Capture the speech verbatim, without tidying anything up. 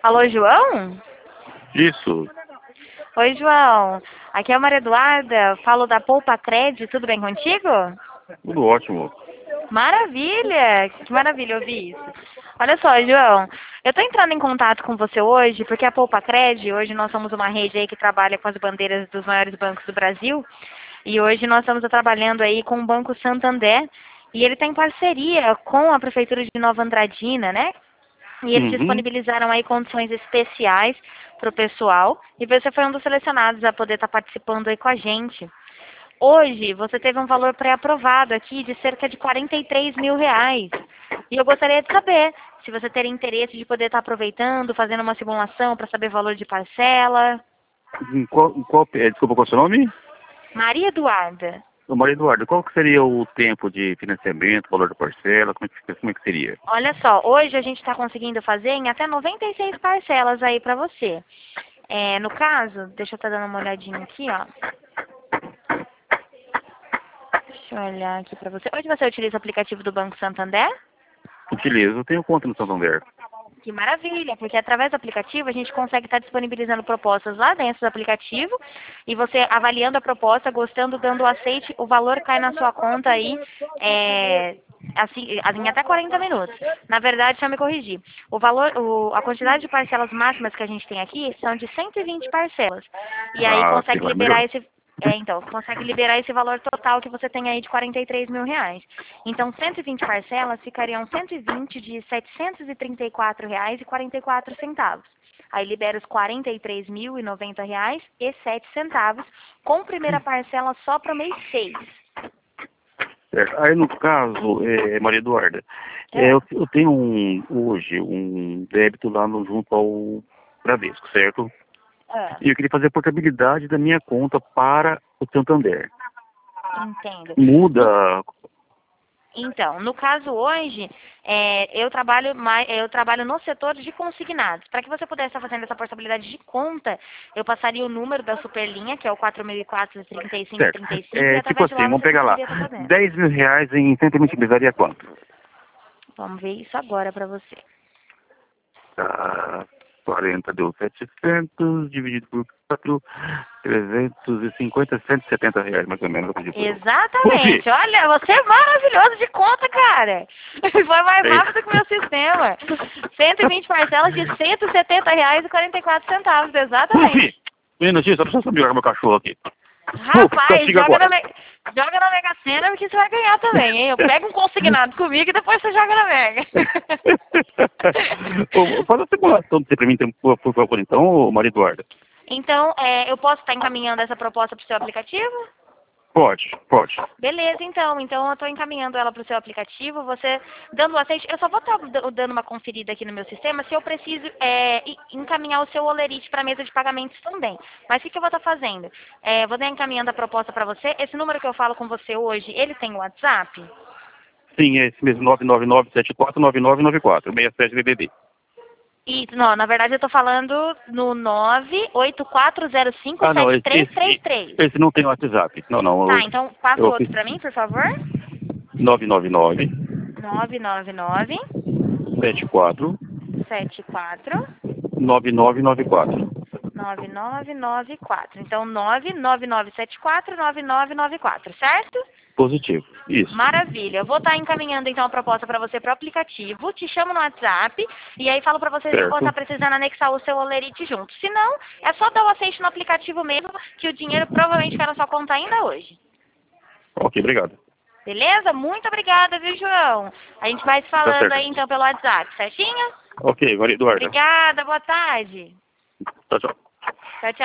Alô, João? Isso, Oi, João. Aqui é a Maria Eduarda, falo da Poupa Cred, tudo bem contigo? tudo ótimo. Maravilha! Que maravilha ouvir isso. Olha só, João, eu estou entrando em contato com você hoje porque a Poupa Cred, hoje nós somos uma rede aí que trabalha com as bandeiras dos maiores bancos do Brasil e hoje nós estamos trabalhando aí com o Banco Santander e ele tem parceria com a Prefeitura de Nova Andradina, né? E eles Uhum. disponibilizaram aí condições especiais para o pessoal. E você foi um dos selecionados a poder estar participando aí com a gente. Hoje, você teve um valor pré-aprovado aqui de cerca de quarenta e três mil reais. E eu gostaria de saber se você teria interesse de poder estar aproveitando, fazendo uma simulação para saber o valor de parcela. Em qual, em qual, é, desculpa, qual é o seu nome? Maria Eduarda. Ô, Maria Eduardo, qual que seria o tempo de financiamento, valor da parcela, como é que, fica- como é que seria? Olha só, hoje a gente está conseguindo fazer em até noventa e seis parcelas aí para você. É, no caso, deixa eu estar dando uma olhadinha aqui, ó. Deixa eu olhar aqui para você. Hoje você utiliza o aplicativo do Banco Santander? Utilizo, eu tenho conta no Santander. Que maravilha, porque através do aplicativo a gente consegue estar disponibilizando propostas lá dentro do aplicativo e você avaliando a proposta, gostando, dando o aceite, o valor cai na sua conta aí é, assim, em até quarenta minutos. Na verdade, deixa eu me corrigir. O valor, o, a quantidade de parcelas máximas que a gente tem aqui são de cento e vinte parcelas. E aí Ah, sim, consegue vai liberar melhor. esse é, então, consegue liberar esse valor total que você tem aí de quarenta e três mil reais. Então, cento e vinte parcelas ficariam cento e vinte de setecentos e trinta e quatro reais e quarenta e quatro centavos. Aí libera os quarenta e três mil e noventa reais e sete centavos, com primeira parcela só para o mês seis. Certo. Aí, no caso, é, Maria Eduarda, é, É. eu, eu tenho um, hoje um débito lá no, junto ao Bradesco, certo? Ah, E eu queria fazer a portabilidade da minha conta para o Santander. entendo. No Muda. Então, no caso hoje, é, eu, trabalho mais, eu trabalho no setor de consignados. Para que você pudesse estar fazendo essa portabilidade de conta, eu passaria o número da Superlinha, que é o quatro mil e quatro, trinta e cinco, Certo. trinta e cinco, e É, tipo através de assim, lá vamos você pegar lá. conseguiria estar fazendo. dez mil reais em cento e vinte mil daria quanto? Vamos ver isso agora para você. Tá, quarenta deu setecentos, dividido por quatro, trezentos e cinquenta, cento e setenta reais, mais ou menos, eu acredito eu. Confie! Exatamente. Olha, você é maravilhoso de conta, cara. Foi mais É rápido que o meu sistema. cento e vinte parcelas de cento e setenta reais e quarenta e quatro centavos, exatamente. Confie! Menino, só precisa saber meu cachorro aqui. Puf, Rapaz, castiga joga na, agora. me... joga na Mega Sena porque você vai ganhar também, hein? Eu pego um consignado comigo e depois você joga na Mega. Ô, Faz a simulação de você pra mim, então, por por favor, então, ô, Maria Eduarda. Então, é, eu posso estar encaminhando essa proposta para o seu aplicativo? Pode, pode. Beleza, então. Então, eu estou encaminhando ela para o seu aplicativo. Você, dando o aceite, eu só vou estar dando uma conferida aqui no meu sistema se eu preciso é, e- encaminhar o seu olerite para a mesa de pagamentos também. Mas o que, que eu vou estar fazendo? É, vou estar encaminhando a proposta para você. Esse número que eu falo com você hoje, ele tem WhatsApp? Sim, é esse mesmo, nove nove nove sete quatro nove nove nove quatro, seis sete D D D. E, não, na verdade eu estou falando no nove oito quatro zero cinco Ah, não, sete esse, três três esse, três. esse não tem WhatsApp. Não, não, Tá, eu, então passa o eu outro fiz para mim, por favor. nove nove nove nove nove nove sete quatro sete quatro nove nove nove quatro. nove nove nove quatro. Então nove nove nove sete quatro nove nove nove quatro, certo? Positivo, isso. Maravilha. Eu vou estar encaminhando então a proposta para você para o aplicativo, te chamo no WhatsApp e aí falo para você se você está Certo. precisando anexar o seu olerite junto. Se não, é só dar o aceite no aplicativo mesmo, que o dinheiro provavelmente cai na sua conta ainda hoje. Ok, obrigado. Beleza? Muito obrigada, viu, João? A gente vai se Tá falando certo. aí então pelo WhatsApp, certinho? Ok, Maria Eduarda. Obrigada, boa tarde. Tchau, tchau.